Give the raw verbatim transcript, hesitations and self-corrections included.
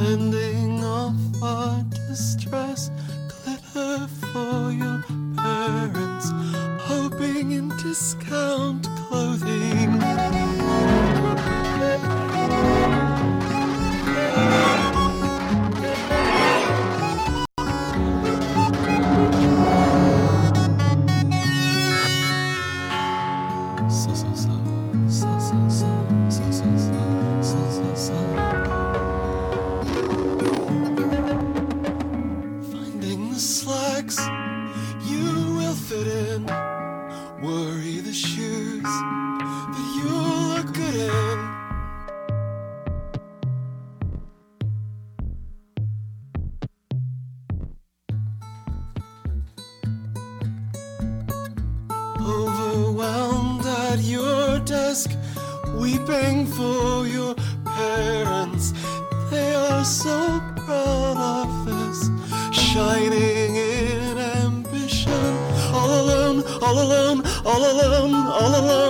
fending off our distress, glitter for your parents, hoping in discount clothing. Finding the slacks you will fit in, worry the shoes that you look good in. Overwhelmed at your desk, weeping for your parents. They are so proud of this, shining in ambition. All alone, all alone, all alone, all alone.